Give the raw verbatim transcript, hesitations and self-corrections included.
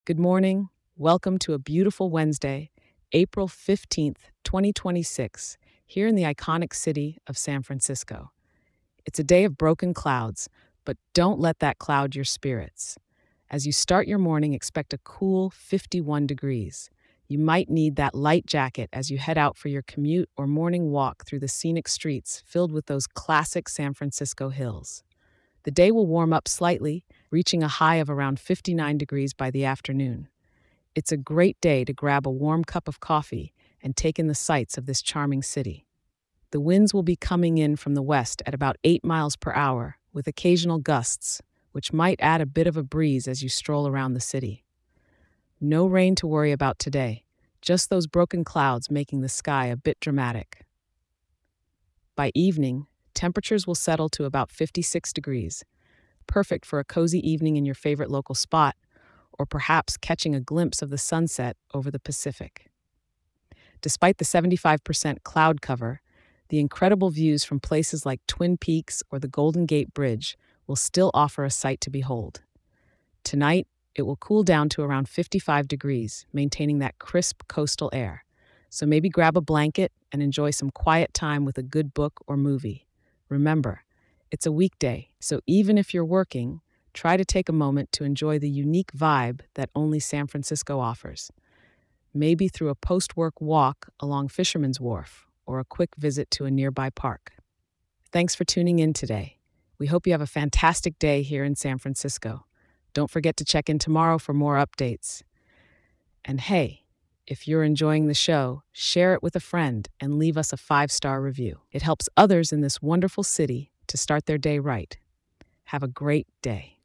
Good morning. Welcome to a beautiful Wednesday, April fifteenth, twenty twenty-six, here in the iconic city of San Francisco. It's a day of broken clouds, but don't let that cloud your spirits. As you start your morning, expect a cool fifty-one degrees. You might need that light jacket as you head out for your commute or morning walk through the scenic streets filled with those classic San Francisco hills. The day will warm up slightly, reaching a high of around fifty-nine degrees by the afternoon. It's a great day to grab a warm cup of coffee and take in the sights of this charming city. The winds will be coming in from the west at about eight miles per hour, with occasional gusts, which might add a bit of a breeze as you stroll around the city. No rain to worry about today, just those broken clouds making the sky a bit dramatic. By evening, temperatures will settle to about fifty-six degrees, perfect for a cozy evening in your favorite local spot, or perhaps catching a glimpse of the sunset over the Pacific. Despite the seventy-five percent cloud cover, the incredible views from places like Twin Peaks or the Golden Gate Bridge will still offer a sight to behold. Tonight, it will cool down to around fifty-five degrees, maintaining that crisp coastal air. So maybe grab a blanket and enjoy some quiet time with a good book or movie. Remember, it's a weekday, so even if you're working, try to take a moment to enjoy the unique vibe that only San Francisco offers. Maybe through a post-work walk along Fisherman's Wharf or a quick visit to a nearby park. Thanks for tuning in today. We hope you have a fantastic day here in San Francisco. Don't forget to check in tomorrow for more updates. And hey, if you're enjoying the show, share it with a friend and leave us a five-star review. It helps others in this wonderful city to start their day right. Have a great day.